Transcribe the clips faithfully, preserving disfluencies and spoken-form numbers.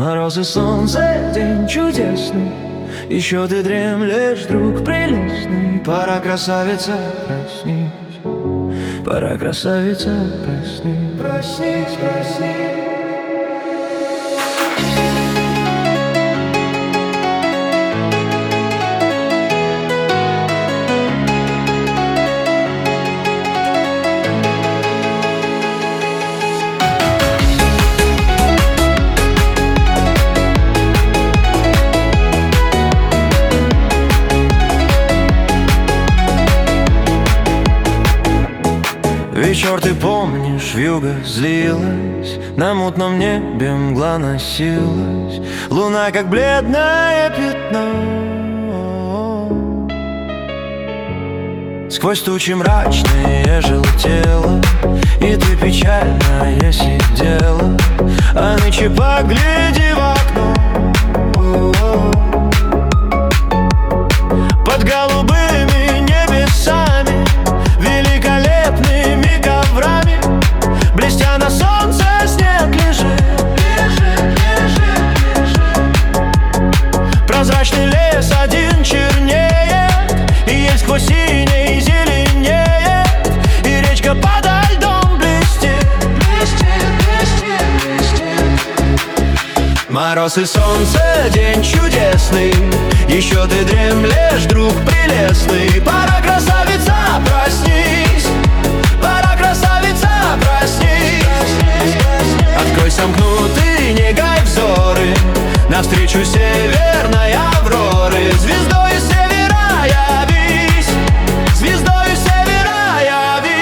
Мороз и солнце, день чудесный, еще ты дремлешь, друг прелестный. Пора, красавица, проснись, пора, красавица, проснись, проснись, проснись. Вечер, ты помнишь, вьюга злилась, на мутном небе мгла носилась, луна, как бледное пятно. Сквозь тучи мрачные желтело, и ты печальная сидела, а нынче погляди в окно. Под голубыми небесами, великолепными коврами, блестя на солнце, снег лежит, лежит, лежит, лежит. Прозрачный лес один чернеет, и ель сквозь синей зеленеет, и речка подо льдом блестит, блестит, блестит, блестит. Мороз и солнце, день чудесный, еще ты дремлешь, друг прелестный. Пора, красавица, проснись, пора, красавица, проснись. Открой сомкнутый негай взоры, навстречу северной авроры. Звездою севера явись, звездою севера явись.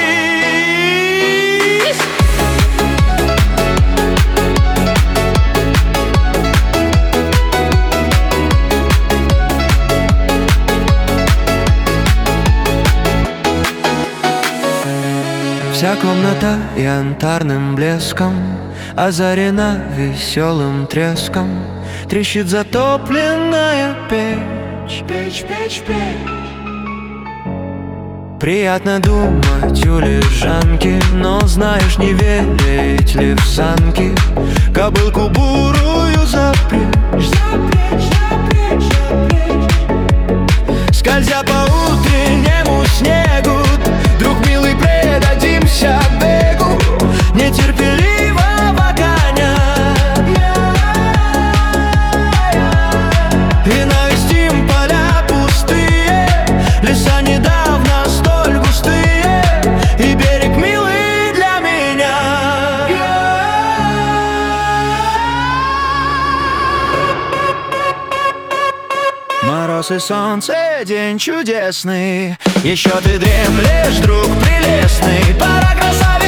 Вся комната янтарным блеском озарена веселым треском, трещит затопленная печь, печь, печь, печь. Приятно думать у лежанки, но знаешь, не верить ли в санки, кобылку бурую запрячь, запрячь, запрячь, запрячь. Скользя по утреннему снегу, друг милый, предадимся бегу нетерпеливого коня и навестим поля пустые, леса недавно столь густые, и берег милый для меня. Мороз и солнце, день чудесный, еще ты дремлешь, друг прелестный. Пора, красавица,